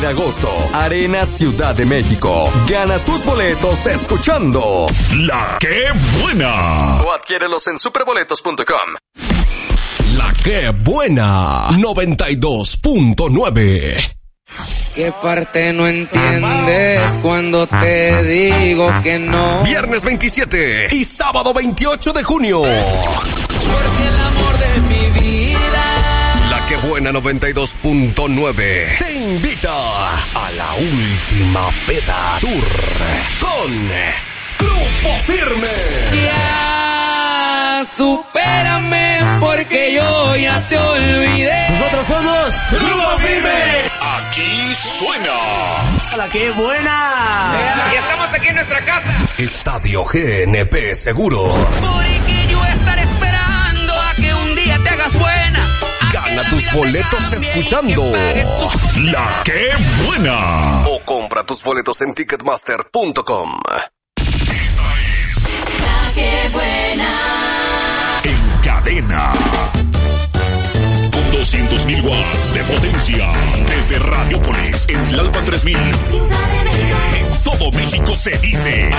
de agosto, Arena Ciudad de México. Gana tus boletos escuchando La Que Buena. O adquiérelos en superboletos.com. La Que Buena 92.9. ¿Qué parte no entiendes cuando te digo que no? Viernes 27 y sábado 28 de junio. Porque el amor de mi vida. La Que Buena 92.9 te invita a la última peda tour con Grupo Firme. Ya, supérame porque yo ya te olvidé. Nosotros somos Grupo Firme. Aquí suena La Que Buena. Y estamos aquí en nuestra casa. Estadio GNP Seguro. Porque yo estaré esperando a que un día te hagas buena. Gana tus boletos escuchando La Que Buena. O compra tus boletos en ticketmaster.com. La Que Buena. En cadena. Con 200.000 watts de potencia. Desde Radiopolis, en Tlalpan 3000. Ciudad de México. En todo México se dice.